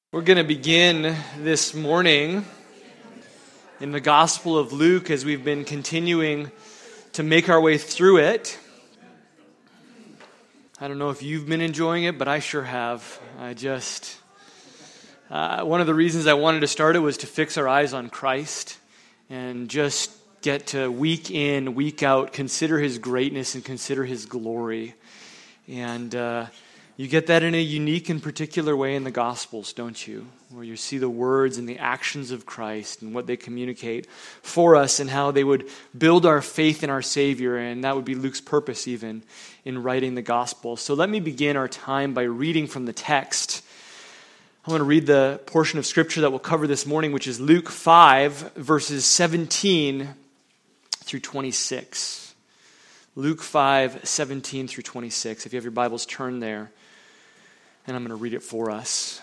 We're going to begin this morning in the Gospel of Luke as we've been continuing to make our way through it. I don't know if you've been enjoying it, but I sure have. One of the reasons I wanted to start it was to fix our eyes on Christ and just get to week in, week out, consider His greatness and consider His glory. And you get that in a unique and particular way in the Gospels, don't you? Where you see the words and the actions of Christ and what they communicate for us and how they would build our faith in our Savior. And that would be Luke's purpose even in writing the Gospel. So let me begin our time by reading from the text. I want to read the portion of Scripture that we'll cover this morning, which is Luke 5, verses 17 through 26. Luke 5, 17 through 26. If you have your Bibles, turn there. And I'm going to read it for us.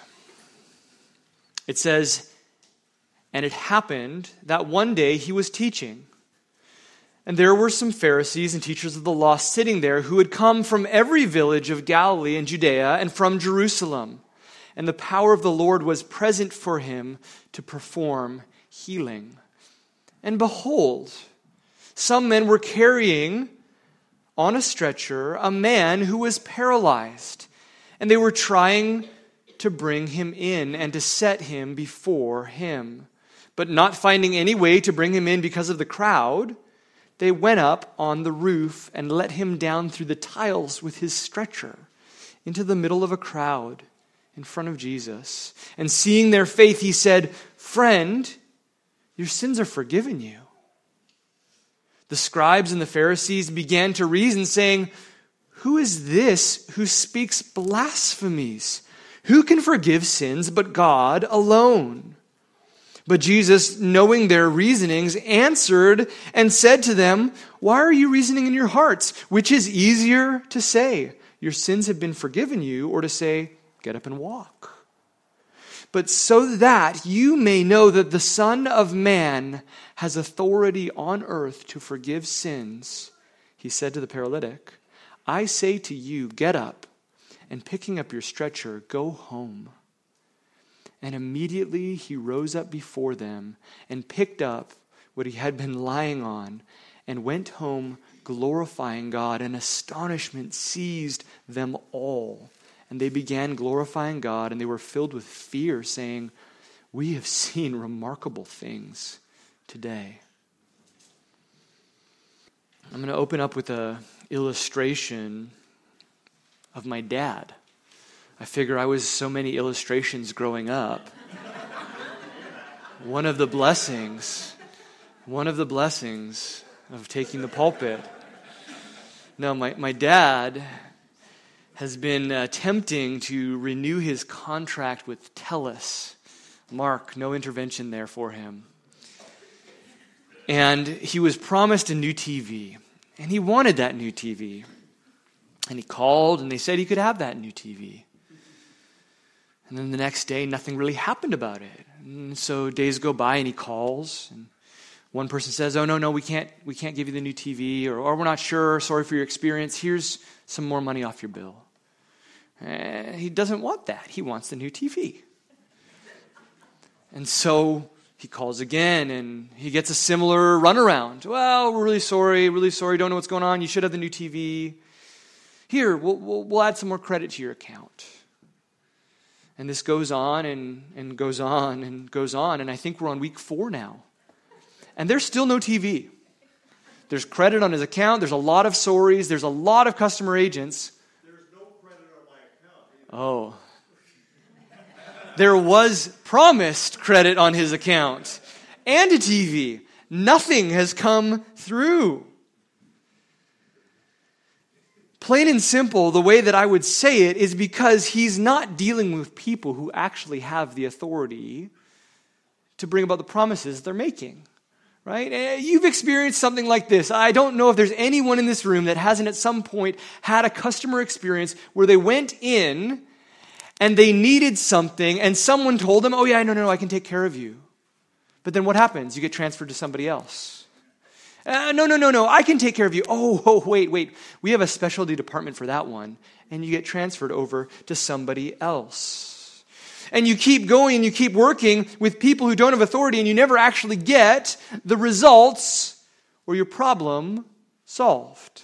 It says, "And it happened that one day he was teaching, and there were some Pharisees and teachers of the law sitting there who had come from every village of Galilee and Judea and from Jerusalem. And the power of the Lord was present for him to perform healing. And behold, some men were carrying on a stretcher a man who was paralyzed. And they were trying to bring him in and to set him before him. But not finding any way to bring him in because of the crowd, they went up on the roof and let him down through the tiles with his stretcher into the middle of a crowd in front of Jesus. And seeing their faith, he said, 'Friend, your sins are forgiven you.' The scribes and the Pharisees began to reason, saying, 'Who is this who speaks blasphemies? Who can forgive sins but God alone?' But Jesus, knowing their reasonings, answered and said to them, 'Why are you reasoning in your hearts? Which is easier to say, your sins have been forgiven you, or to say, get up and walk? But so that you may know that the Son of Man has authority on earth to forgive sins,' he said to the paralytic, 'I say to you, get up, and picking up your stretcher, go home.' And immediately he rose up before them and picked up what he had been lying on and went home glorifying God. And astonishment seized them all. And they began glorifying God, and they were filled with fear, saying, 'We have seen remarkable things today.'" I'm going to open up with an illustration of my dad. I figure I was so many illustrations growing up. One of the blessings of taking the pulpit. No, my dad has been attempting to renew his contract with TELUS. Mark, no intervention there for him. And he was promised a new TV. And he wanted that new TV. And he called and they said he could have that new TV. And then the next day, nothing really happened about it. And so days go by and he calls. And one person says, "Oh, no, we can't give you the new TV. Or we're not sure. Sorry for your experience. Here's some more money off your bill." And he doesn't want that. He wants the new TV. And so he calls again, and he gets a similar runaround. "Well, we're really sorry, don't know what's going on. You should have the new TV. Here, we'll add some more credit to your account." And this goes on and goes on and goes on, and I think we're on week 4 now. And there's still no TV. There's credit on his account. There's a lot of sorries. There's a lot of customer agents. There's no credit on my account either. Oh. There was promised credit on his account and a TV. Nothing has come through. Plain and simple, the way that I would say it is because he's not dealing with people who actually have the authority to bring about the promises they're making. Right? You've experienced something like this. I don't know if there's anyone in this room that hasn't at some point had a customer experience where they went in and they needed something, and someone told them, "Oh yeah, no, I can take care of you." But then what happens? You get transferred to somebody else. No, I can take care of you. Oh, wait. We have a specialty department for that one. And you get transferred over to somebody else. And you keep going and you keep working with people who don't have authority, and you never actually get the results or your problem solved.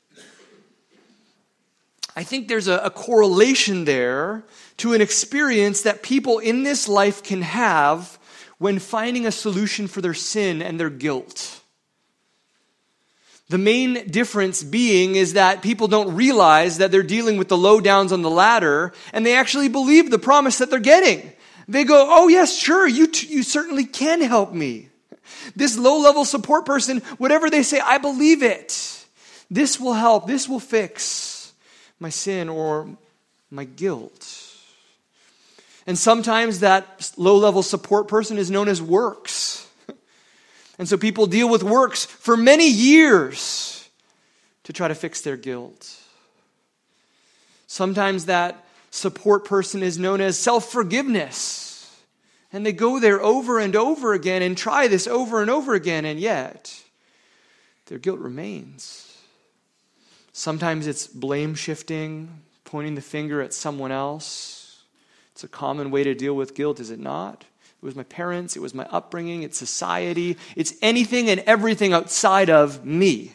I think there's a correlation there to an experience that people in this life can have when finding a solution for their sin and their guilt. The main difference being is that people don't realize that they're dealing with the low downs on the ladder, and they actually believe the promise that they're getting. They go, oh yes, sure, you certainly can help me. This low-level support person, whatever they say, I believe it. This will help, this will fix my sin or my guilt. And sometimes that low-level support person is known as works. And so people deal with works for many years to try to fix their guilt. Sometimes that support person is known as self-forgiveness. And they go there over and over again and try this over and over again, and yet their guilt remains. Sometimes it's blame shifting, pointing the finger at someone else. It's a common way to deal with guilt, is it not? It was my parents, it was my upbringing, it's society, it's anything and everything outside of me.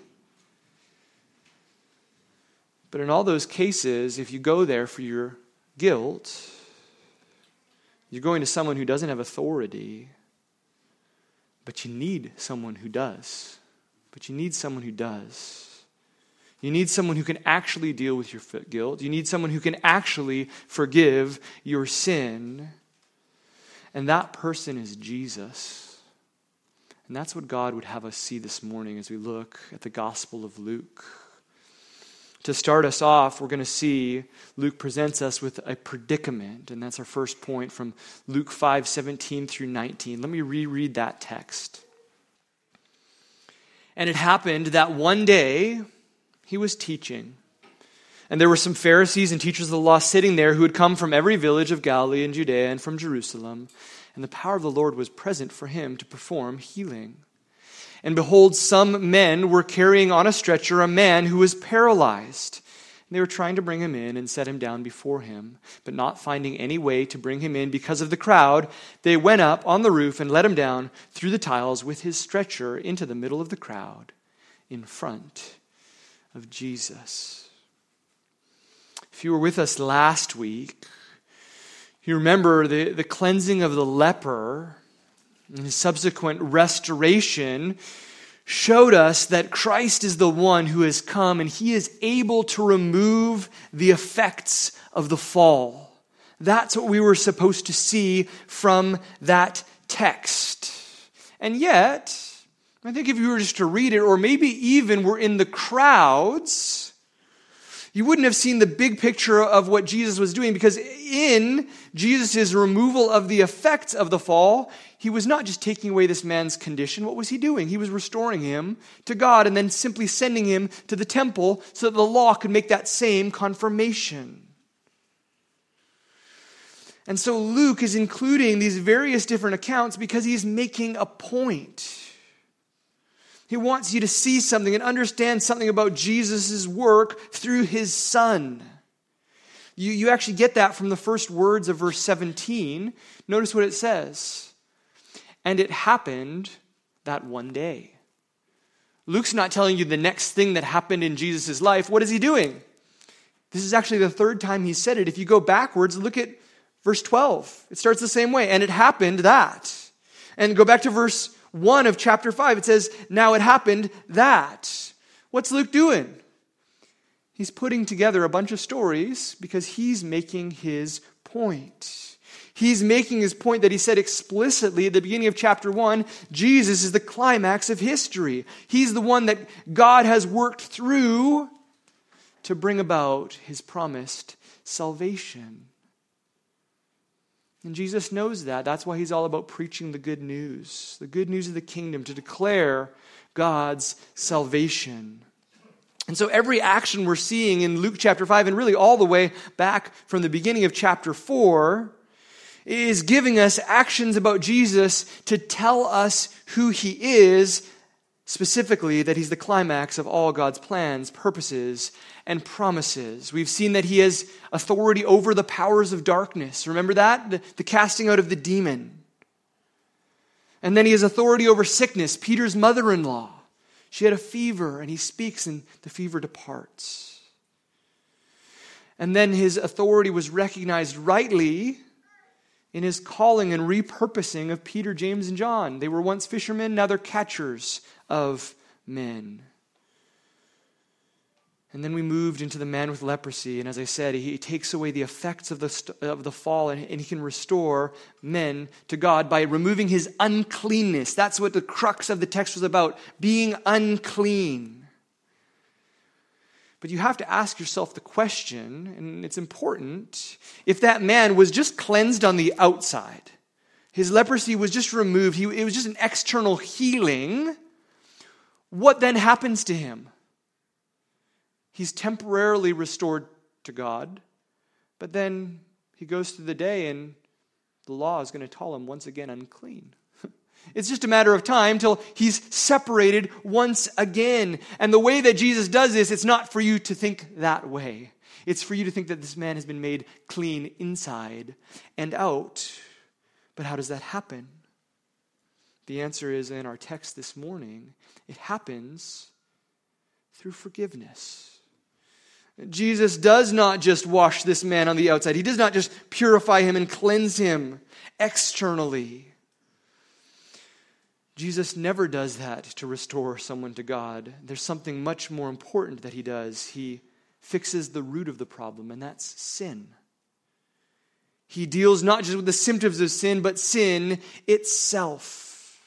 But in all those cases, if you go there for your guilt, you're going to someone who doesn't have authority, but you need someone who does. You need someone who can actually deal with your guilt. You need someone who can actually forgive your sin. And that person is Jesus. And that's what God would have us see this morning as we look at the Gospel of Luke. To start us off, we're going to see Luke presents us with a predicament. And that's our first point from Luke 5:17 through 19. Let me reread that text. And it happened that one day he was teaching. And there were some Pharisees and teachers of the law sitting there who had come from every village of Galilee and Judea and from Jerusalem. And the power of the Lord was present for him to perform healing. And behold, some men were carrying on a stretcher a man who was paralyzed. And they were trying to bring him in and set him down before him. But not finding any way to bring him in because of the crowd, they went up on the roof and let him down through the tiles with his stretcher into the middle of the crowd in front of Jesus. If you were with us last week, you remember the cleansing of the leper and his subsequent restoration showed us that Christ is the one who has come and he is able to remove the effects of the fall. That's what we were supposed to see from that text. And yet, I think if you were just to read it, or maybe even were in the crowds, you wouldn't have seen the big picture of what Jesus was doing, because in Jesus' removal of the effects of the fall, he was not just taking away this man's condition. What was he doing? He was restoring him to God and then simply sending him to the temple so that the law could make that same confirmation. And so Luke is including these various different accounts because he's making a point. He wants you to see something and understand something about Jesus' work through his Son. You actually get that from the first words of verse 17. Notice what it says. And it happened that one day. Luke's not telling you the next thing that happened in Jesus' life. What is he doing? This is actually the third time he said it. If you go backwards, look at verse 12. It starts the same way. And it happened that. And go back to verse 1 of chapter 5, it says, now it happened that. What's Luke doing? He's putting together a bunch of stories because he's making his point. He's making his point that he said explicitly at the beginning of chapter 1, Jesus is the climax of history. He's the one that God has worked through to bring about his promised salvation. And Jesus knows that. That's why he's all about preaching the good news of the kingdom, to declare God's salvation. And so every action we're seeing in Luke chapter 5, and really all the way back from the beginning of chapter 4, is giving us actions about Jesus to tell us who he is Specifically, that he's the climax of all God's plans, purposes, and promises. We've seen that he has authority over the powers of darkness. Remember that? The casting out of the demon. And then he has authority over sickness. Peter's mother-in-law, she had a fever, and he speaks, and the fever departs. And then his authority was recognized rightly in his calling and repurposing of Peter, James, and John. They were once fishermen, now they're catchers of men. And then we moved into the man with leprosy, and as I said, he takes away the effects of the fall, and he can restore men to God by removing his uncleanness. That's what the crux of the text was about, being unclean. But you have to ask yourself the question, and it's important, if that man was just cleansed on the outside, his leprosy was just removed, it was just an external healing, what then happens to him? He's temporarily restored to God, but then he goes through the day and the law is going to call him once again unclean. It's just a matter of time till he's separated once again. And the way that Jesus does this, it's not for you to think that way. It's for you to think that this man has been made clean inside and out. But how does that happen? The answer is in our text this morning. It happens through forgiveness. Jesus does not just wash this man on the outside. He does not just purify him and cleanse him externally. Jesus never does that to restore someone to God. There's something much more important that he does. He fixes the root of the problem, and that's sin. He deals not just with the symptoms of sin, but sin itself.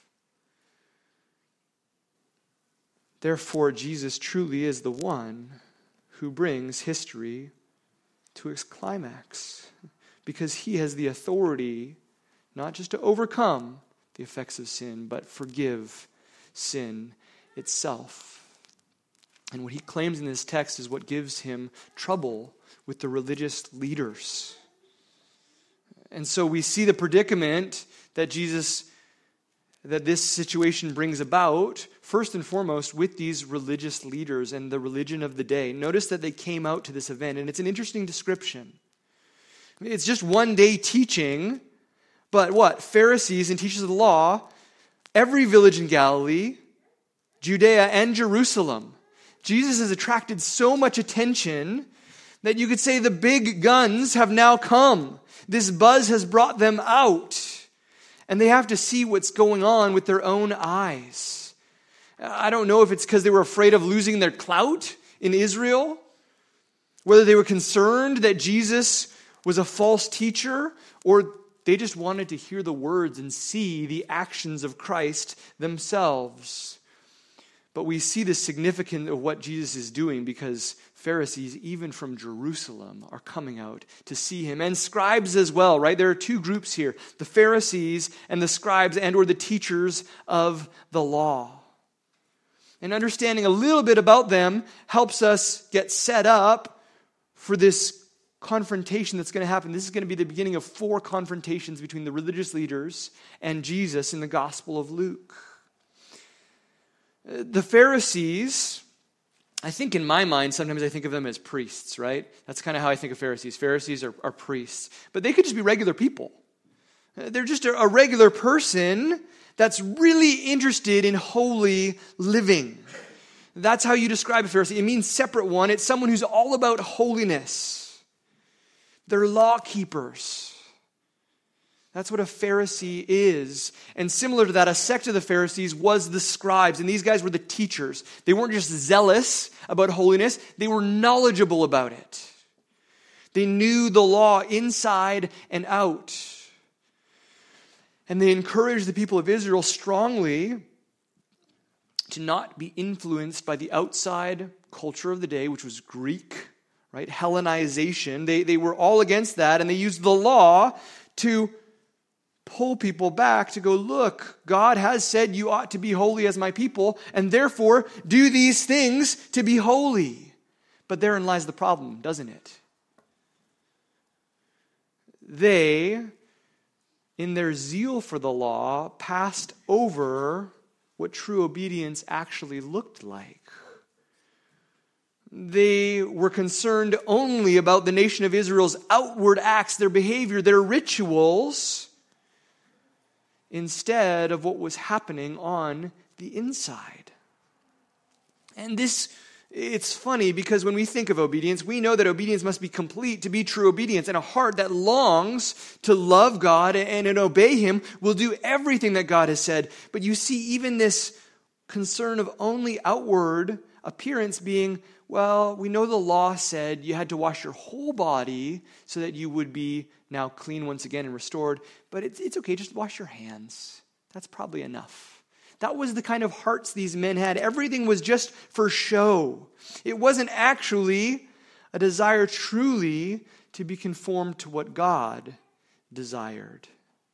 Therefore, Jesus truly is the one who brings history to its climax, because he has the authority not just to overcome the effects of sin, but forgive sin itself. And what he claims in this text is what gives him trouble with the religious leaders. And so we see the predicament that this situation brings about, first and foremost, with these religious leaders and the religion of the day. Notice that they came out to this event, and it's an interesting description. It's just one day teaching, but what? Pharisees and teachers of the law, every village in Galilee, Judea, and Jerusalem. Jesus has attracted so much attention that you could say the big guns have now come. This buzz has brought them out, and they have to see what's going on with their own eyes. I don't know if it's because they were afraid of losing their clout in Israel, whether they were concerned that Jesus was a false teacher, or they just wanted to hear the words and see the actions of Christ themselves. But we see the significance of what Jesus is doing because Pharisees, even from Jerusalem, are coming out to see him. And scribes as well, right? There are two groups here, the Pharisees and the scribes and or the teachers of the law. And understanding a little bit about them helps us get set up for this confrontation that's going to happen. This is going to be the beginning of 4 confrontations between the religious leaders and Jesus in the Gospel of Luke. The Pharisees, I think in my mind, sometimes I think of them as priests, right? That's kind of how I think of Pharisees. Pharisees are priests. But they could just be regular people. They're just a regular person that's really interested in holy living. That's how you describe a Pharisee. It means separate one. It's someone who's all about holiness. They're law keepers. That's what a Pharisee is. And similar to that, a sect of the Pharisees was the scribes. And these guys were the teachers. They weren't just zealous about holiness. They were knowledgeable about it. They knew the law inside and out. And they encouraged the people of Israel strongly to not be influenced by the outside culture of the day, which was Greek, right? Hellenization. They were all against that, and they used the law to pull people back to go, look, God has said you ought to be holy as my people, and therefore do these things to be holy. But therein lies the problem, doesn't it? They, in their zeal for the law, passed over what true obedience actually looked like. They were concerned only about the nation of Israel's outward acts, their behavior, their rituals, instead of what was happening on the inside. And it's funny because when we think of obedience, we know that obedience must be complete to be true obedience. And a heart that longs to love God and obey Him will do everything that God has said. But you see, even this concern of only outward appearance being, well, we know the law said you had to wash your whole body so that you would be now clean once again and restored. But it's okay, just wash your hands. That's probably enough. That was the kind of hearts these men had. Everything was just for show. It wasn't actually a desire truly to be conformed to what God desired.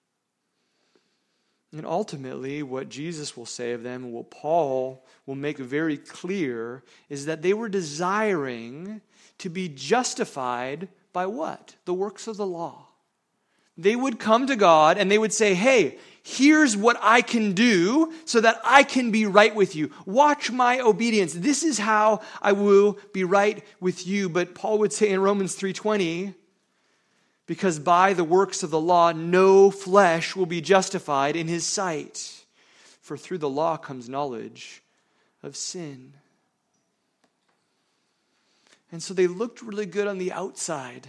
And ultimately, what Jesus will say of them, and what Paul will make very clear, is that they were desiring to be justified by what? The works of the law. They would come to God and they would say, hey, here's what I can do so that I can be right with you. Watch my obedience. This is how I will be right with you. But Paul would say in Romans 3:20, because by the works of the law, no flesh will be justified in his sight. For through the law comes knowledge of sin. And so they looked really good on the outside.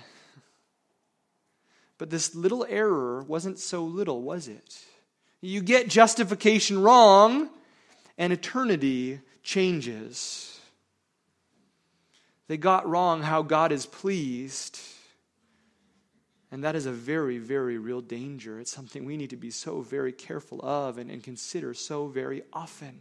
But this little error wasn't so little, was it? You get justification wrong, and eternity changes. They got wrong how God is pleased. And that is a very, very real danger. It's something we need to be so very careful of and consider so very often.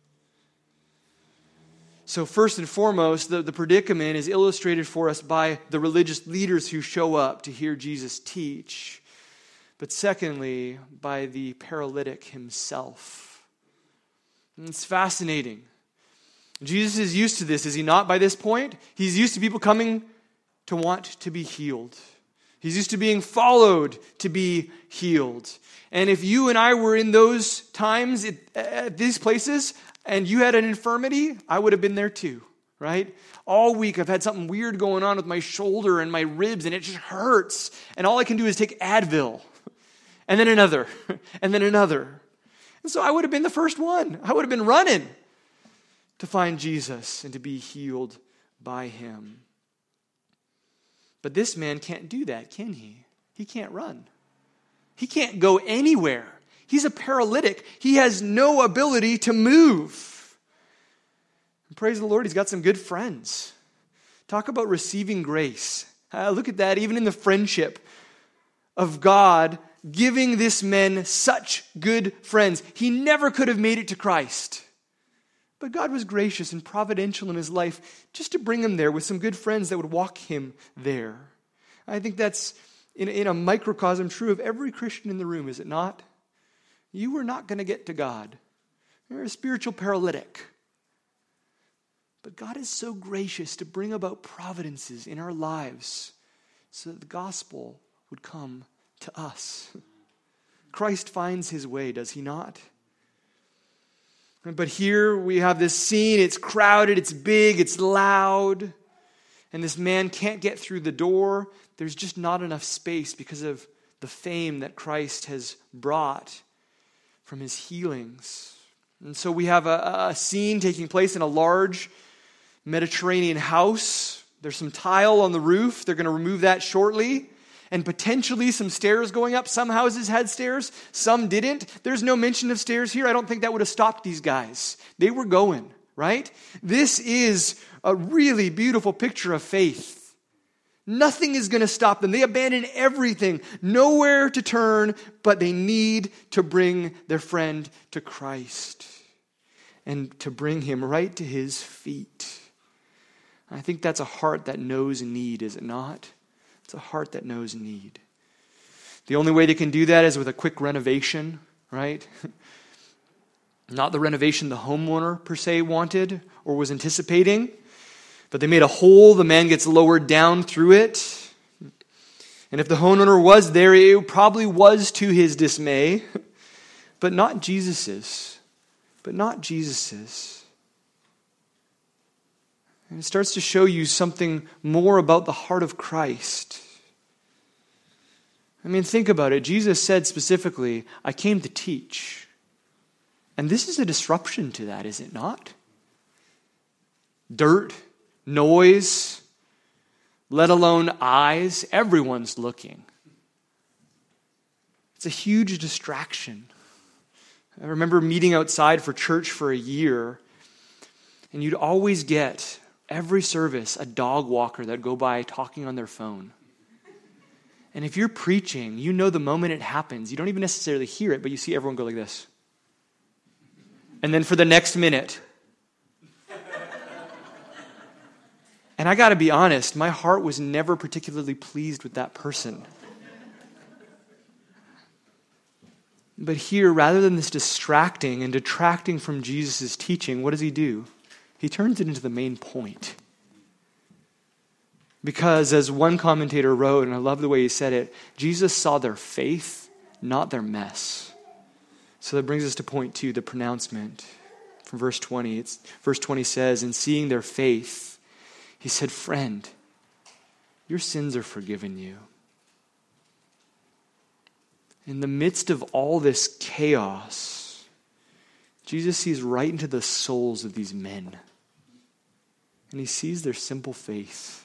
So first and foremost, the predicament is illustrated for us by the religious leaders who show up to hear Jesus teach. But secondly, by the paralytic himself. And it's fascinating. Jesus is used to this, is he not, by this point? He's used to people coming to want to be healed. He's used to being followed to be healed. And if you and I were in those times at these places, and you had an infirmity, I would have been there too, right? All week I've had something weird going on with my shoulder and my ribs, and it just hurts. And all I can do is take Advil, and then another, and then another. And so I would have been the first one. I would have been running to find Jesus and to be healed by him. But this man can't do that, can he? He can't run. He can't go anywhere. He's a paralytic. He has no ability to move. And praise the Lord, he's got some good friends. Talk about receiving grace. Look at that, even in the friendship of God, giving this man such good friends. He never could have made it to Christ. But God was gracious and providential in his life just to bring him there with some good friends that would walk him there. I think that's, in a microcosm, true of every Christian in the room, is it not? You were not going to get to God. You're a spiritual paralytic. But God is so gracious to bring about providences in our lives so that the gospel would come to us. Christ finds his way, does he not? But here we have this scene. It's crowded, it's big, it's loud. And this man can't get through the door. There's just not enough space because of the fame that Christ has brought from his healings. And so we have a scene taking place in a large Mediterranean house. There's some tile on the roof. They're going to remove that shortly. And potentially some stairs going up. Some houses had stairs, some didn't. There's no mention of stairs here. I don't think that would have stopped these guys. They were going, right? This is a really beautiful picture of faith. Nothing is going to stop them. They abandon everything, nowhere to turn, but they need to bring their friend to Christ and to bring him right to his feet. I think that's a heart that knows need, is it not? It's a heart that knows need. The only way they can do that is with a quick renovation, right? Not the renovation the homeowner per se wanted or was anticipating. But they made a hole, the man gets lowered down through it. And if the homeowner was there, it probably was to his dismay. But not Jesus's. but not Jesus's. And it starts to show you something more about the heart of Christ. I mean, think about it. Jesus said specifically, I came to teach. And this is a disruption to that, is it not? Dirt, noise, let alone eyes, everyone's looking. It's a huge distraction. I remember meeting outside for church for a year, and you'd always get, every service, a dog walker that'd go by talking on their phone. And if you're preaching, you know the moment it happens, you don't even necessarily hear it, but you see everyone go like this. And then for the next minute. And I got to be honest, my heart was never particularly pleased with that person. But here, rather than this distracting and detracting from Jesus' teaching, what does he do? He turns it into the main point. Because as one commentator wrote, and I love the way he said it, Jesus saw their faith, not their mess. So that brings us to point 2, the pronouncement from verse 20. Verse 20 says, in seeing their faith, he said, friend, your sins are forgiven you. In the midst of all this chaos, Jesus sees right into the souls of these men. And he sees their simple faith.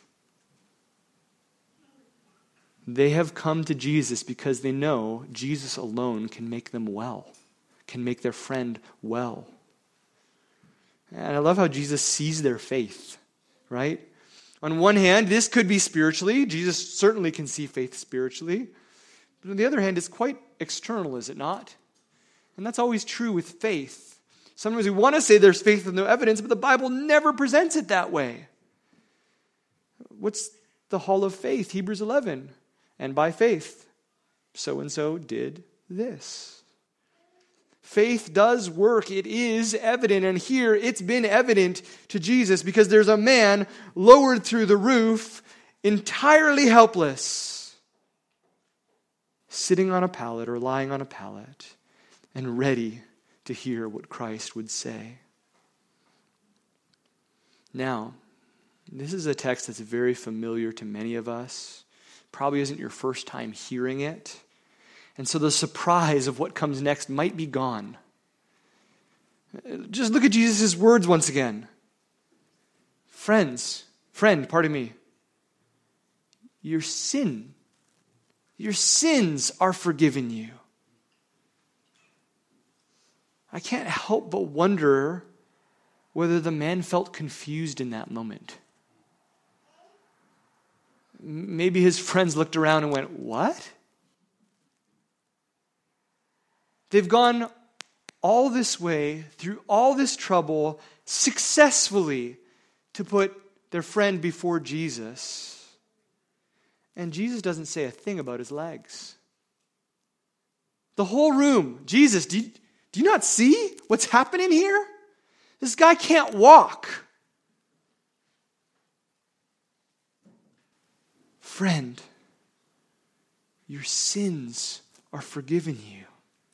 They have come to Jesus because they know Jesus alone can make them well, can make their friend well. And I love how Jesus sees their faith, right? On one hand, this could be spiritually. Jesus certainly can see faith spiritually. But on the other hand, it's quite external, is it not? And that's always true with faith. Sometimes we want to say there's faith with no evidence, but the Bible never presents it that way. What's the hall of faith? Hebrews 11. And by faith, so-and-so did this. Faith does work. It is evident. And here it's been evident to Jesus because there's a man lowered through the roof, entirely helpless, sitting on a pallet or lying on a pallet and ready to hear what Christ would say. Now, this is a text that's very familiar to many of us. Probably isn't your first time hearing it. And so the surprise of what comes next might be gone. Just look at Jesus' words once again. Friend, your sins are forgiven you. I can't help but wonder whether the man felt confused in that moment. Maybe his friends looked around and went, what? They've gone all this way, through all this trouble, successfully to put their friend before Jesus. And Jesus doesn't say a thing about his legs. The whole room, Jesus, do you not see what's happening here? This guy can't walk. Friend, your sins are forgiven you.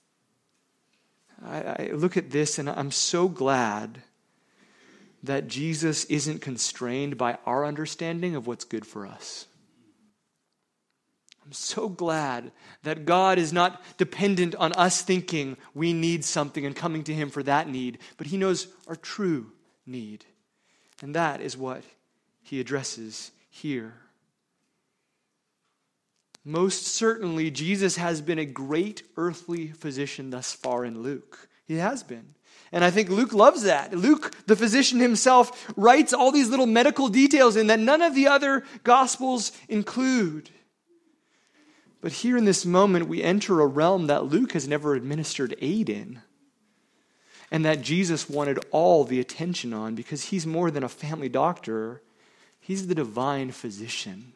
I look at this and I'm so glad that Jesus isn't constrained by our understanding of what's good for us. I'm so glad that God is not dependent on us thinking we need something and coming to him for that need, but he knows our true need. And that is what he addresses here. Most certainly, Jesus has been a great earthly physician thus far in Luke. He has been. And I think Luke loves that. Luke, the physician himself, writes all these little medical details in that none of the other Gospels include. But here in this moment, we enter a realm that Luke has never administered aid in. And that Jesus wanted all the attention on because he's more than a family doctor. He's the divine physician.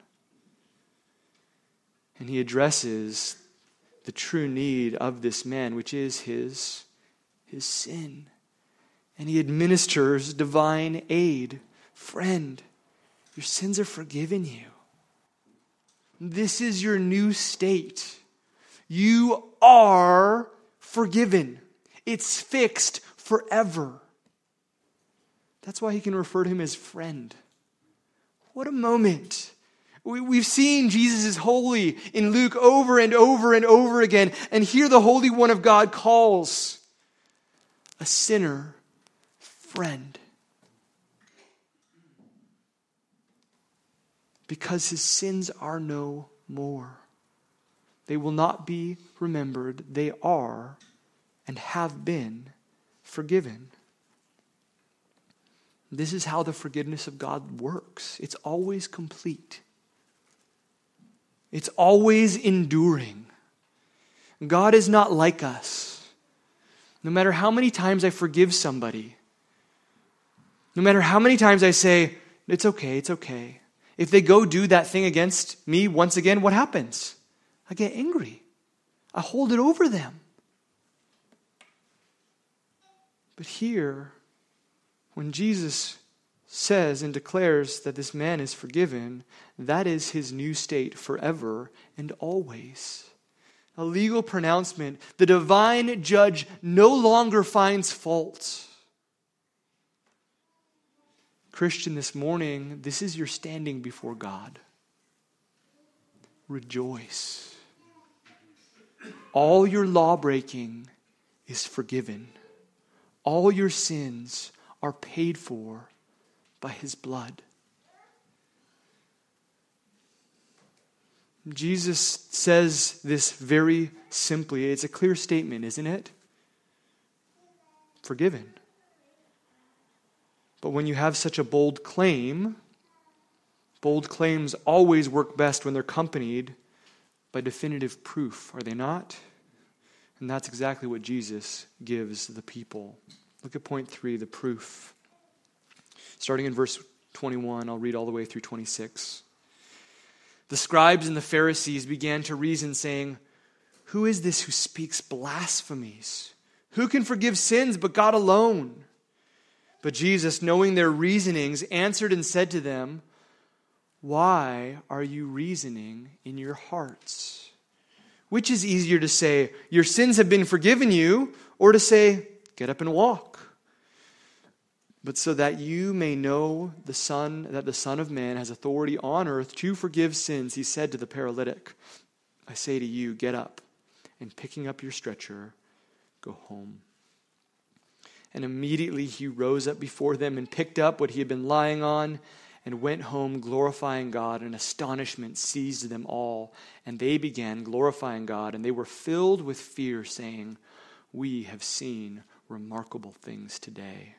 And he addresses the true need of this man, which is his sin. And he administers divine aid. Friend, your sins are forgiven you. This is your new state. You are forgiven. It's fixed forever. That's why he can refer to him as friend. What a moment. We've seen Jesus is holy in Luke over and over and over again. And here the Holy One of God calls a sinner friend. Because his sins are no more. They will not be remembered. They are and have been forgiven. This is how the forgiveness of God works. It's always complete. It's always enduring. God is not like us. No matter how many times I forgive somebody, no matter how many times I say, it's okay, it's okay. If they go do that thing against me once again, what happens? I get angry. I hold it over them. But here, when Jesus says and declares that this man is forgiven, that is his new state forever and always. A legal pronouncement. The divine judge no longer finds fault. Christian, this morning, this is your standing before God. Rejoice. All your law breaking is forgiven. All your sins are paid for by his blood. Jesus says this very simply. It's a clear statement, isn't it? Forgiven. But when you have such a bold claim, bold claims always work best when they're accompanied by definitive proof, are they not? And that's exactly what Jesus gives the people. Look at point 3, the proof. Starting in verse 21, I'll read all the way through 26. The scribes and the Pharisees began to reason, saying, "Who is this who speaks blasphemies? Who can forgive sins but God alone?" But Jesus, knowing their reasonings, answered and said to them, "Why are you reasoning in your hearts? Which is easier to say, 'Your sins have been forgiven you,' or to say, 'Get up and walk'? But so that you may know that the Son of Man has authority on earth to forgive sins," he said to the paralytic, "I say to you, get up, and picking up your stretcher, go home." And immediately he rose up before them and picked up what he had been lying on and went home glorifying God, and astonishment seized them all. And they began glorifying God, and they were filled with fear, saying, "We have seen remarkable things today."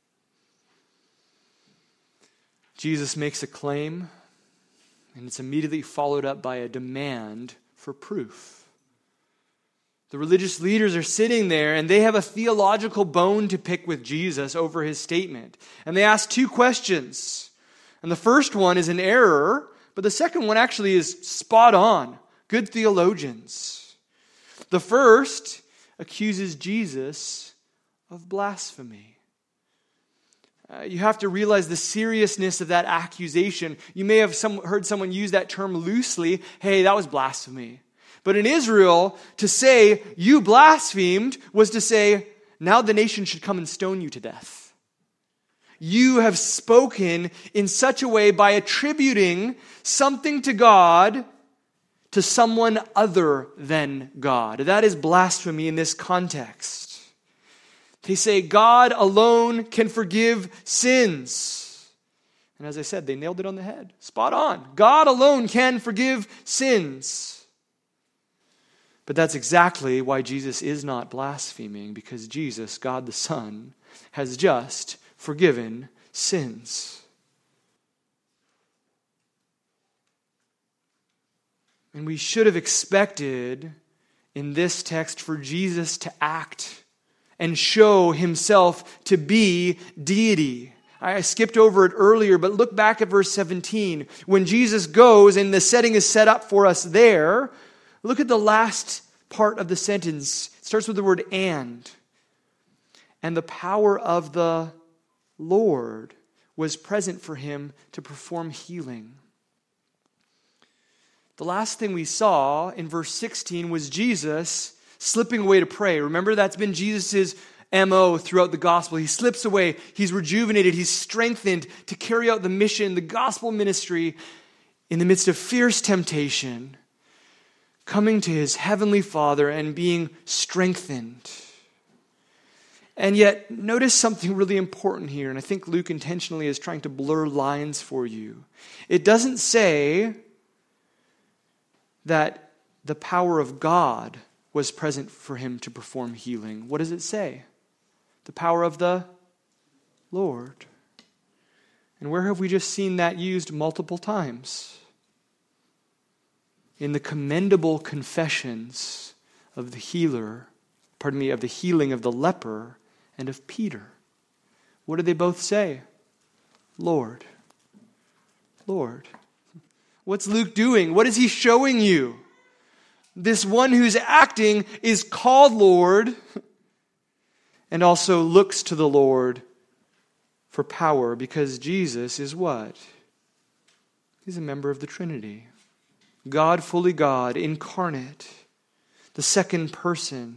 Jesus makes a claim, and it's immediately followed up by a demand for proof. The religious leaders are sitting there, and they have a theological bone to pick with Jesus over his statement. And they ask 2 questions. And the first one is an error, but the second one actually is spot on. Good theologians. The first accuses Jesus of blasphemy. You have to realize the seriousness of that accusation. You may have heard someone use that term loosely. Hey, that was blasphemy. But in Israel, to say, "You blasphemed," was to say, "Now the nation should come and stone you to death. You have spoken in such a way by attributing something to God to someone other than God." That is blasphemy in this context. They say God alone can forgive sins. And as I said, they nailed it on the head. Spot on. God alone can forgive sins. But that's exactly why Jesus is not blaspheming, because Jesus, God the Son, has just forgiven sins. And we should have expected in this text for Jesus to act and show himself to be deity. I skipped over it earlier, but look back at verse 17. When Jesus goes, and the setting is set up for us there, look at the last part of the sentence. It starts with the word "and." And the power of the Lord was present for him to perform healing. The last thing we saw in verse 16 was Jesus slipping away to pray. Remember, that's been Jesus' MO throughout the gospel. He slips away. He's rejuvenated. He's strengthened to carry out the mission, the gospel ministry in the midst of fierce temptation, coming to his heavenly Father and being strengthened. And yet, notice something really important here, and I think Luke intentionally is trying to blur lines for you. It doesn't say that the power of God was present for him to perform healing. What does it say? The power of the Lord. And where have we just seen that used multiple times? In the commendable confessions of the of the healing of the leper and of Peter. What do they both say? Lord. Lord. What's Luke doing? What is he showing you? This one who's acting is called Lord and also looks to the Lord for power because Jesus is what? He's a member of the Trinity. God, fully God, incarnate, the second person.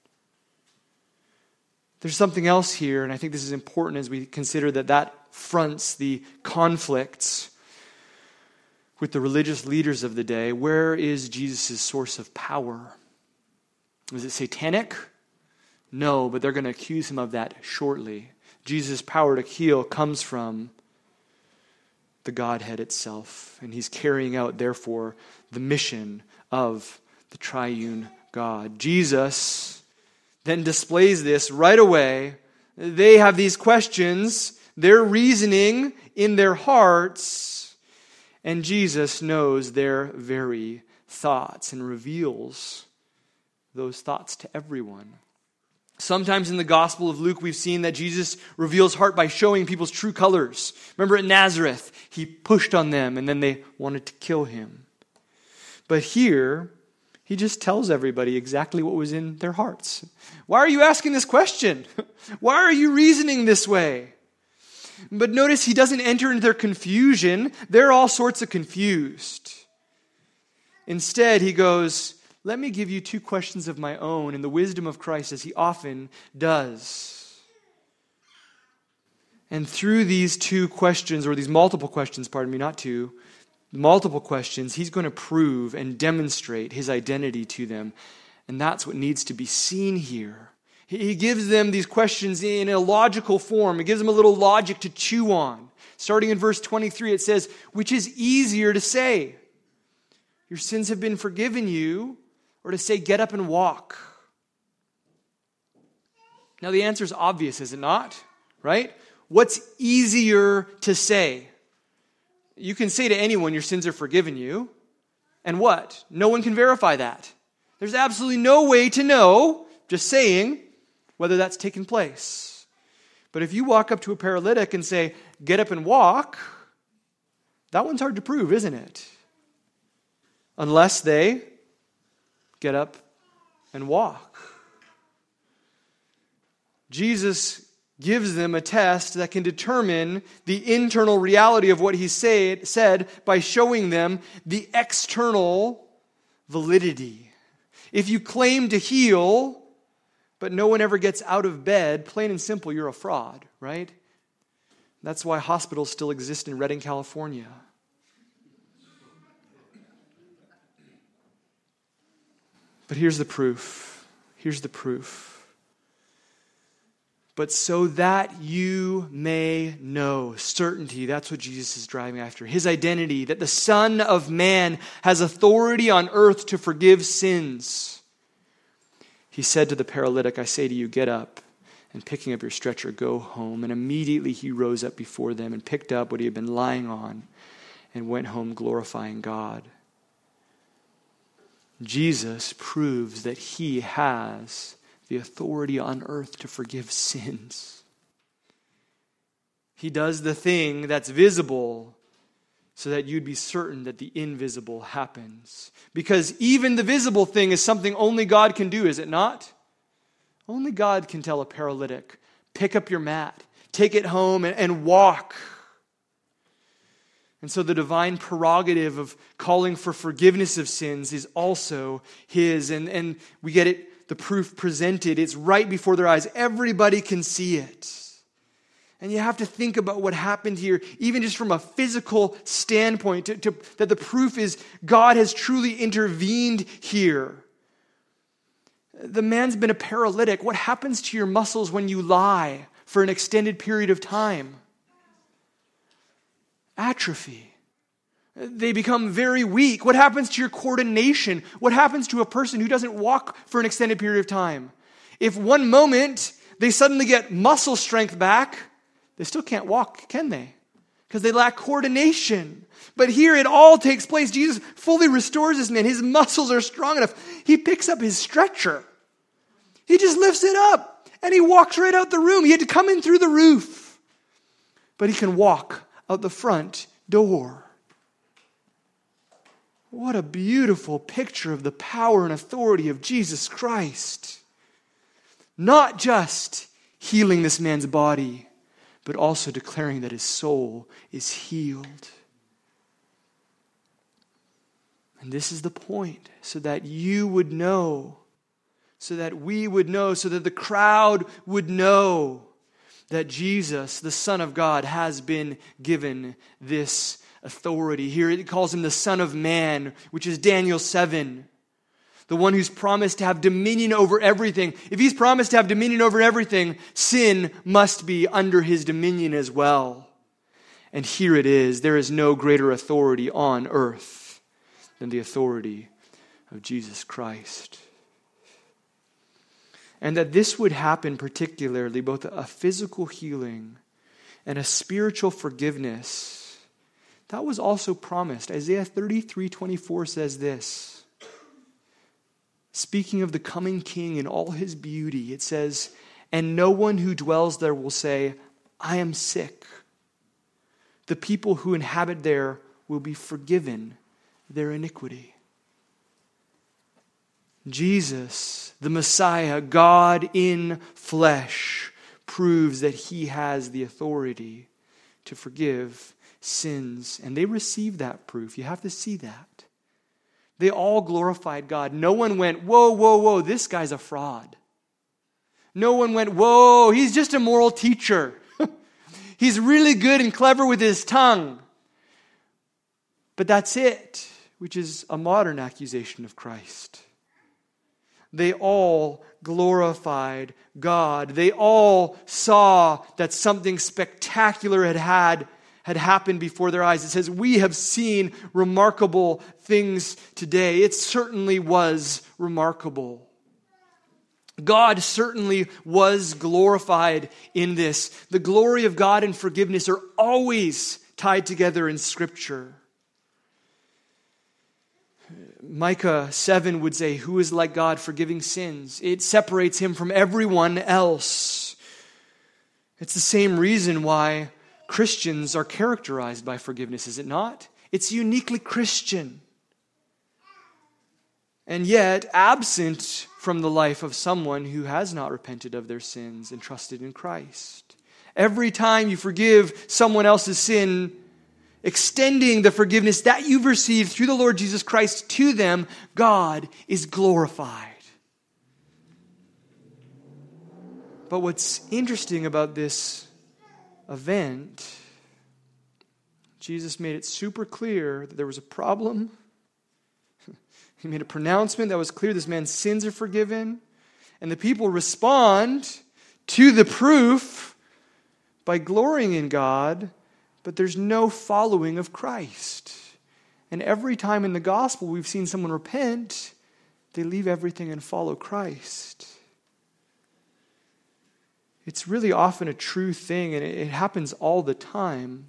There's something else here, and I think this is important as we consider that fronts the conflicts with the religious leaders of the day. Where is Jesus' source of power? Is it satanic? No, but they're going to accuse him of that shortly. Jesus' power to heal comes from the Godhead itself, and he's carrying out, therefore, the mission of the triune God. Jesus then displays this right away. They have these questions, they're reasoning in their hearts, and Jesus knows their very thoughts and reveals those thoughts to everyone. Sometimes in the Gospel of Luke, we've seen that Jesus reveals heart by showing people's true colors. Remember at Nazareth, he pushed on them and then they wanted to kill him. But here, he just tells everybody exactly what was in their hearts. Why are you asking this question? Why are you reasoning this way? But notice he doesn't enter into their confusion. They're all sorts of confused. Instead, he goes, let me give you two questions of my own in the wisdom of Christ, as he often does. And through these two questions, or these multiple questions, not two, multiple questions, he's going to prove and demonstrate his identity to them. And that's what needs to be seen here. He gives them these questions in a logical form. It gives them a little logic to chew on. Starting in verse 23, it says, which is easier to say, your sins have been forgiven you, or to say, get up and walk? Now the answer is obvious, is it not? Right? What's easier to say? You can say to anyone, your sins are forgiven you. And what? No one can verify that. There's absolutely no way to know, just saying, whether that's taken place. But if you walk up to a paralytic and say, get up and walk, that one's hard to prove, isn't it? Unless they get up and walk. Jesus gives them a test that can determine the internal reality of what he said by showing them the external validity. If you claim to heal, but no one ever gets out of bed, plain and simple, you're a fraud, right? That's why hospitals still exist in Redding, California. But here's the proof. Here's the proof. But so that you may know, certainty, that's what Jesus is driving after. His identity, that the Son of Man has authority on earth to forgive sins. He said to the paralytic, I say to you, get up, and picking up your stretcher, go home. And immediately he rose up before them and picked up what he had been lying on and went home glorifying God. Jesus proves that he has the authority on earth to forgive sins. He does the thing that's visible so that you'd be certain that the invisible happens. Because even the visible thing is something only God can do, is it not? Only God can tell a paralytic, pick up your mat, take it home and walk. And so the divine prerogative of calling for forgiveness of sins is also his. And we get it the proof presented. It's right before their eyes. Everybody can see it. And you have to think about what happened here, even just from a physical standpoint, that the proof is God has truly intervened here. The man's been a paralytic. What happens to your muscles when you lie for an extended period of time? Atrophy. They become very weak. What happens to your coordination? What happens to a person who doesn't walk for an extended period of time? If one moment they suddenly get muscle strength back, they still can't walk, can they? Because they lack coordination. But here it all takes place. Jesus fully restores this man. His muscles are strong enough. He picks up his stretcher. He just lifts it up and he walks right out the room. He had to come in through the roof. But he can walk out the front door. What a beautiful picture of the power and authority of Jesus Christ. Not just healing this man's body, but also declaring that his soul is healed. And this is the point, so that you would know, so that we would know, so that the crowd would know that Jesus, the Son of God, has been given this authority. Here it calls him the Son of Man, which is Daniel 7. The one who's promised to have dominion over everything. If he's promised to have dominion over everything, sin must be under his dominion as well. And here it is. There is no greater authority on earth than the authority of Jesus Christ. And that this would happen particularly, both a physical healing and a spiritual forgiveness, that was also promised. Isaiah 33:24 says this. Speaking of the coming king in all his beauty, it says, "And no one who dwells there will say, 'I am sick.' The people who inhabit there will be forgiven their iniquity." Jesus, the Messiah, God in flesh, proves that he has the authority to forgive sins. And they received that proof. You have to see that. They all glorified God. No one went, whoa, whoa, whoa, this guy's a fraud. No one went, whoa, he's just a moral teacher. He's really good and clever with his tongue. But that's it, which is a modern accusation of Christ. They all glorified God. They all saw that something spectacular had happened before their eyes. It says, we have seen remarkable things today. It certainly was remarkable. God certainly was glorified in this. The glory of God and forgiveness are always tied together in Scripture. Micah 7 would say, who is like God forgiving sins? It separates him from everyone else. It's the same reason why Christians are characterized by forgiveness, is it not? It's uniquely Christian. And yet, absent from the life of someone who has not repented of their sins and trusted in Christ. Every time you forgive someone else's sin, extending the forgiveness that you've received through the Lord Jesus Christ to them, God is glorified. But what's interesting about this event, Jesus made it super clear that there was a problem. He made a pronouncement that was clear this man's sins are forgiven. And the people respond to the proof by glorying in God, but there's no following of Christ. And every time in the gospel we've seen someone repent, they leave everything and follow Christ. It's really often a true thing, and it happens all the time,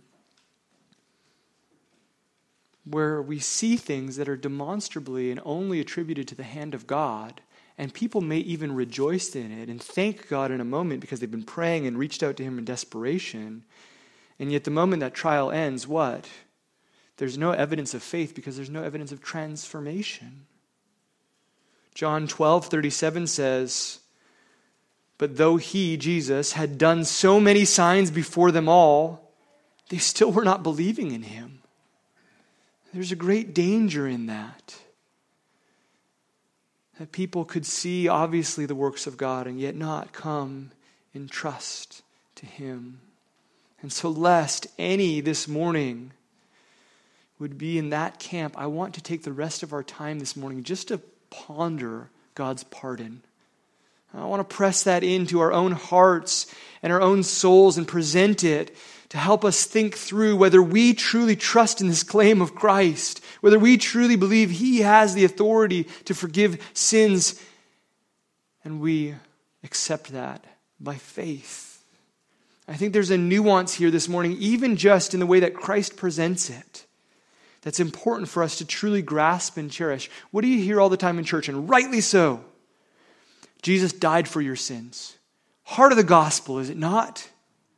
where we see things that are demonstrably and only attributed to the hand of God, and people may even rejoice in it and thank God in a moment because they've been praying and reached out to Him in desperation. And yet the moment that trial ends, what? There's no evidence of faith because there's no evidence of transformation. John 12:37 says, but though he, Jesus, had done so many signs before them all, they still were not believing in him. There's a great danger in that. That people could see, obviously, the works of God and yet not come in trust to Him. And so lest any this morning would be in that camp, I want to take the rest of our time this morning just to ponder God's pardon. I want to press that into our own hearts and our own souls and present it to help us think through whether we truly trust in this claim of Christ, whether we truly believe He has the authority to forgive sins, and we accept that by faith. I think there's a nuance here this morning, even just in the way that Christ presents it, that's important for us to truly grasp and cherish. What do you hear all the time in church? And rightly so. Jesus died for your sins. Heart of the gospel, is it not?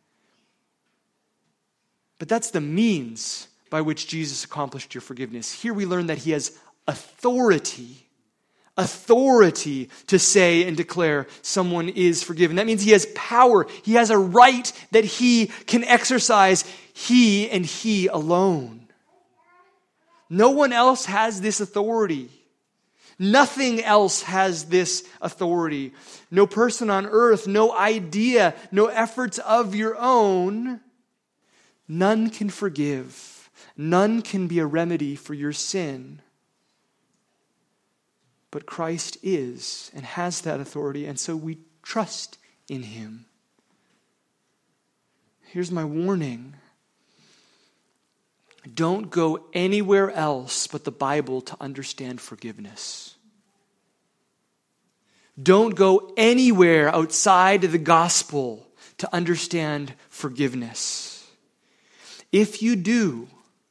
But that's the means by which Jesus accomplished your forgiveness. Here we learn that He has authority to say and declare someone is forgiven. That means He has power. He has a right that He can exercise, He and He alone. No one else has this authority. Nothing else has this authority. No person on earth, no idea, no efforts of your own. None can forgive. None can be a remedy for your sin. But Christ is and has that authority, and so we trust in Him. Here's my warning. Don't go anywhere else but the Bible to understand forgiveness. Don't go anywhere outside of the gospel to understand forgiveness. If you do,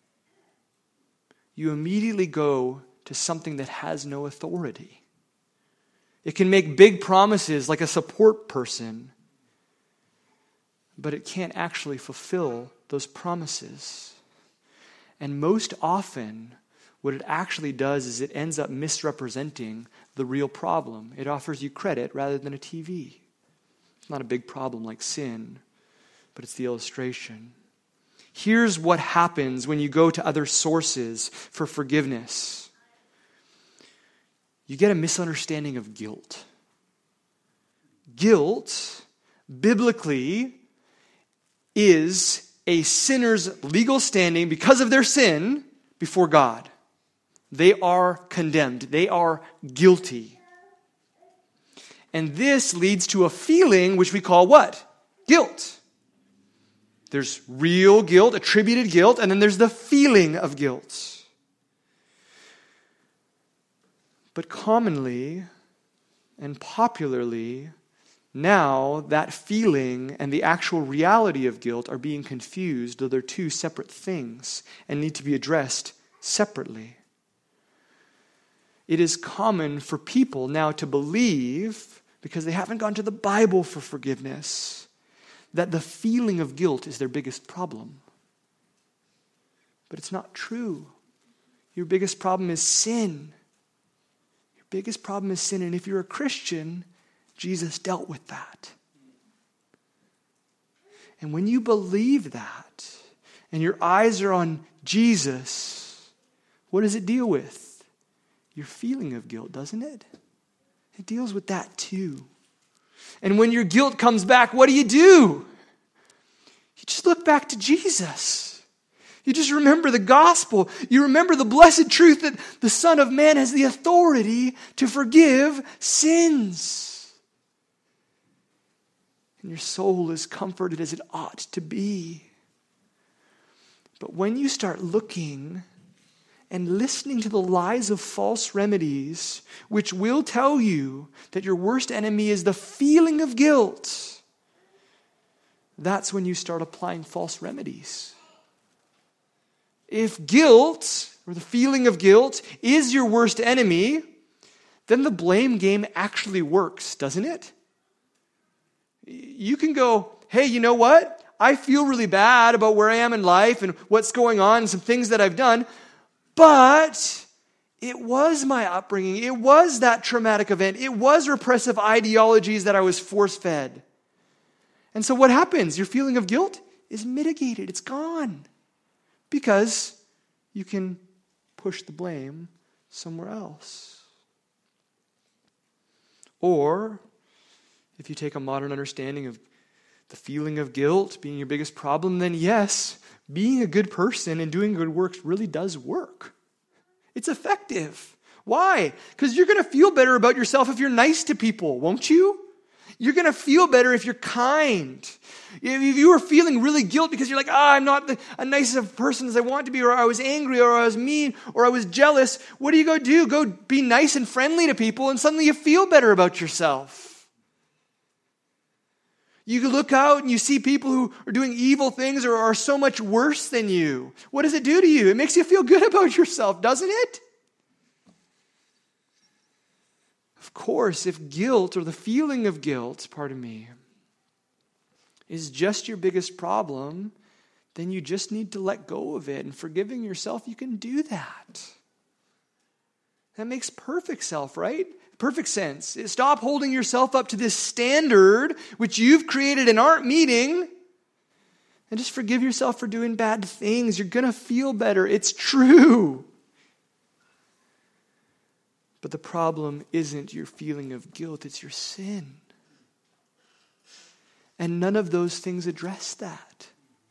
you immediately go to something that has no authority. It can make big promises like a support person, but it can't actually fulfill those promises. And most often, what it actually does is it ends up misrepresenting the real problem. It offers you credit rather than a TV. It's not a big problem like sin, but it's the illustration. Here's what happens when you go to other sources for forgiveness. You get a misunderstanding of guilt. Guilt, biblically, is a sinner's legal standing because of their sin before God. They are condemned. They are guilty. And this leads to a feeling which we call what? Guilt. There's real guilt, attributed guilt, and then there's the feeling of guilt. But commonly and popularly, now that feeling and the actual reality of guilt are being confused, though they're two separate things and need to be addressed separately. It is common for people now to believe, because they haven't gone to the Bible for forgiveness, that the feeling of guilt is their biggest problem. But it's not true. Your biggest problem is sin. Your biggest problem is sin, and if you're a Christian, Jesus dealt with that. And when you believe that, and your eyes are on Jesus, what does it deal with? Your feeling of guilt, doesn't it? It deals with that too. And when your guilt comes back, what do? You just look back to Jesus. You just remember the gospel. You remember the blessed truth that the Son of Man has the authority to forgive sins. And your soul is comforted as it ought to be. But when you start looking and listening to the lies of false remedies, which will tell you that your worst enemy is the feeling of guilt, that's when you start applying false remedies. If guilt, or the feeling of guilt, is your worst enemy, then the blame game actually works, doesn't it? You can go, hey, you know what? I feel really bad about where I am in life and what's going on and some things that I've done, but it was my upbringing. It was that traumatic event. It was repressive ideologies that I was force-fed. And so what happens? Your feeling of guilt is mitigated. It's gone. Because you can push the blame somewhere else. Or, if you take a modern understanding of the feeling of guilt being your biggest problem, then yes, being a good person and doing good works really does work. It's effective. Why? Because you're going to feel better about yourself if you're nice to people, won't you? You're going to feel better if you're kind. If you are feeling really guilt because you're like, I'm not as nice of a person as I want to be, or I was angry, or I was mean, or I was jealous, what do you go do? Go be nice and friendly to people, and suddenly you feel better about yourself. You look out and you see people who are doing evil things or are so much worse than you. What does it do to you? It makes you feel good about yourself, doesn't it? Of course, if guilt or the feeling of guilt, is just your biggest problem, then you just need to let go of it. And forgiving yourself, you can do that. That makes perfect sense. Stop holding yourself up to this standard which you've created and aren't meeting, and just forgive yourself for doing bad things. You're going to feel better. It's true. But the problem isn't your feeling of guilt, it's your sin. And none of those things address that.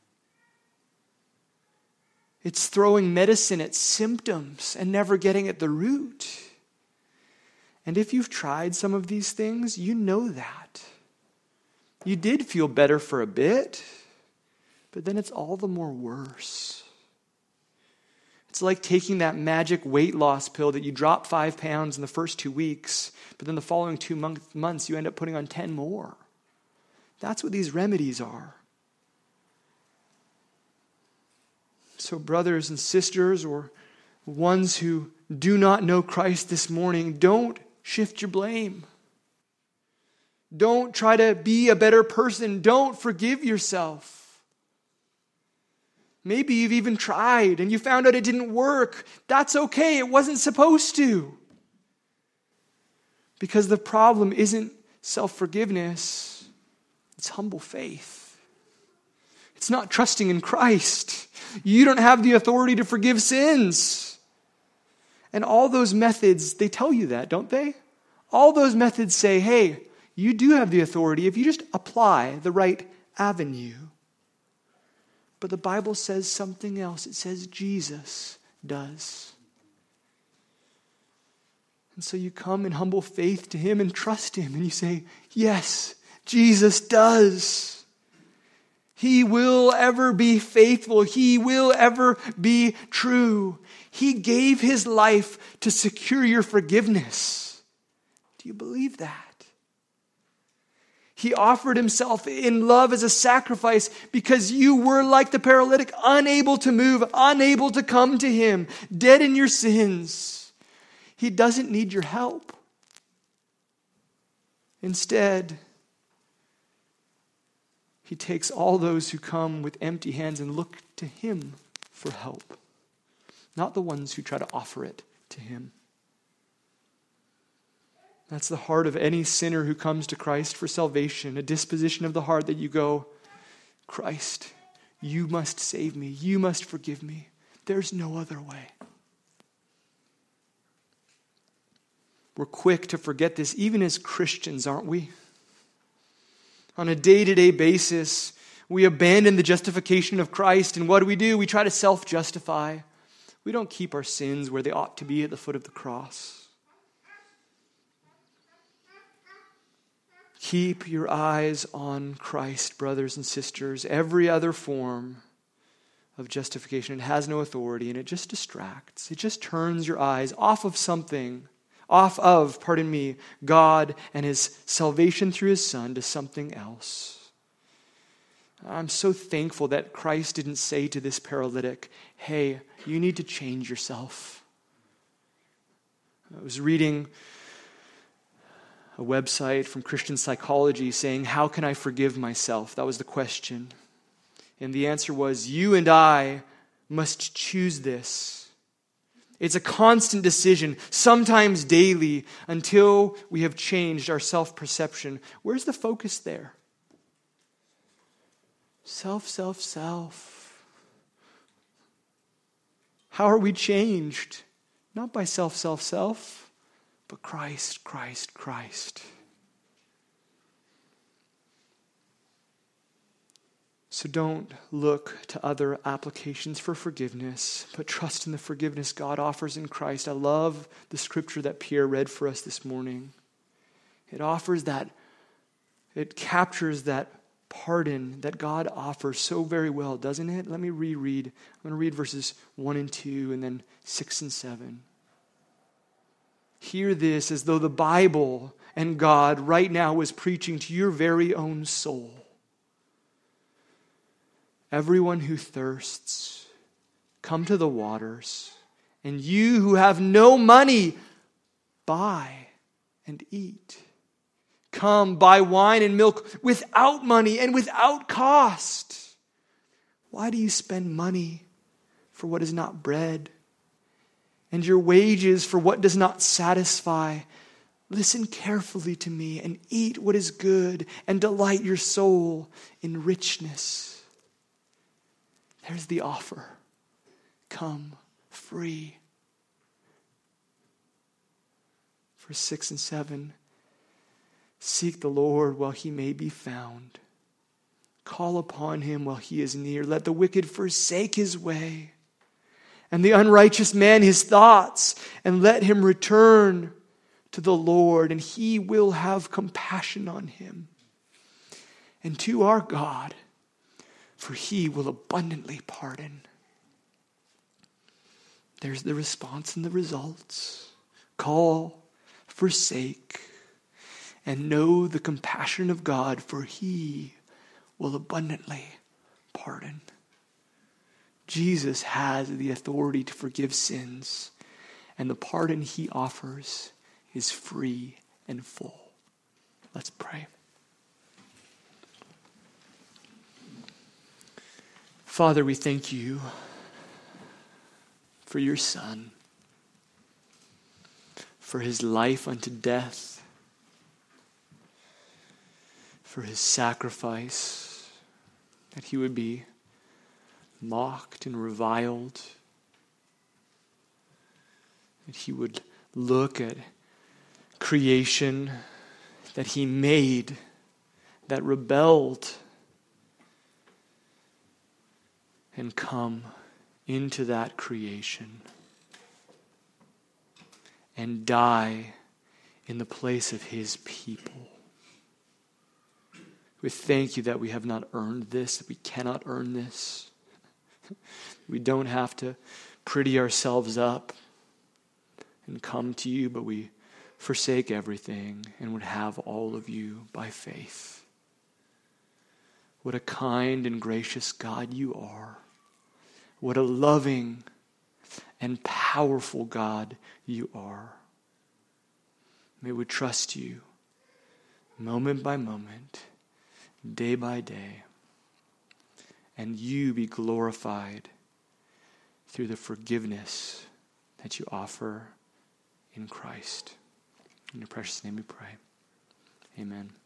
It's throwing medicine at symptoms and never getting at the root. And if you've tried some of these things, you know that. You did feel better for a bit, but then it's all the more worse. It's like taking that magic weight loss pill that you drop 5 pounds in the first 2 weeks, but then the following 2 months you end up putting on 10 more. That's what these remedies are. So brothers and sisters, or ones who do not know Christ this morning, don't shift your blame. Don't try to be a better person. Don't forgive yourself. Maybe you've even tried and you found out it didn't work. That's okay. It wasn't supposed to. Because the problem isn't self-forgiveness. It's humble faith. It's not trusting in Christ. You don't have the authority to forgive sins. And all those methods, they tell you that, don't they? All those methods say, hey, you do have the authority if you just apply the right avenue. But the Bible says something else. It says Jesus does. And so you come in humble faith to Him and trust Him. And you say, yes, Jesus does. He will ever be faithful. He will ever be true. He gave His life to secure your forgiveness. Do you believe that? He offered Himself in love as a sacrifice because you were like the paralytic, unable to move, unable to come to Him, dead in your sins. He doesn't need your help. Instead, He takes all those who come with empty hands and look to Him for help, not the ones who try to offer it to Him. That's the heart of any sinner who comes to Christ for salvation, a disposition of the heart that you go, Christ, you must save me. You must forgive me. There's no other way. We're quick to forget this, even as Christians, aren't we? On a day-to-day basis, we abandon the justification of Christ, and what do? We try to self-justify. We don't keep our sins where they ought to be at the foot of the cross. Keep your eyes on Christ, brothers and sisters. Every other form of justification, it has no authority, and it just distracts. It just turns your eyes off of God and His salvation through His Son to something else. I'm so thankful that Christ didn't say to this paralytic, hey, you need to change yourself. I was reading a website from Christian Psychology saying, how can I forgive myself? That was the question. And the answer was, you and I must choose this. It's a constant decision, sometimes daily, until we have changed our self-perception. Where's the focus there? Self. How are we changed? Not by self. but Christ, Christ, Christ. So don't look to other applications for forgiveness, but trust in the forgiveness God offers in Christ. I love the scripture that Pierre read for us this morning. It captures that pardon that God offers so very well, doesn't it? Let me reread. I'm going to read verses 1 and 2 and then 6 and 7. Hear this as though the Bible and God right now was preaching to your very own soul. Everyone who thirsts, come to the waters, and you who have no money, buy and eat. Come, buy wine and milk without money and without cost. Why do you spend money for what is not bread, and your wages for what does not satisfy? Listen carefully to me and eat what is good, and delight your soul in richness. There's the offer. Come free. Verse 6 and 7. Seek the Lord while he may be found. Call upon him while he is near. Let the wicked forsake his way, and the unrighteous man his thoughts, and let him return to the Lord, and he will have compassion on him. And to our God, for he will abundantly pardon. There's the response and the results. Call, forsake, and know the compassion of God, for he will abundantly pardon. Jesus has the authority to forgive sins, and the pardon he offers is free and full. Let's pray. Father, we thank you for your Son, for his life unto death, for his sacrifice, that he would be mocked and reviled, that he would look at creation that he made, that rebelled, and come into that creation and die in the place of his people. We thank you that we have not earned this, that we cannot earn this. We don't have to pretty ourselves up and come to you, but we forsake everything and would have all of you by faith. What a kind and gracious God you are. What a loving and powerful God you are. May we trust you moment by moment, day by day, and you be glorified through the forgiveness that you offer in Christ. In your precious name we pray. Amen.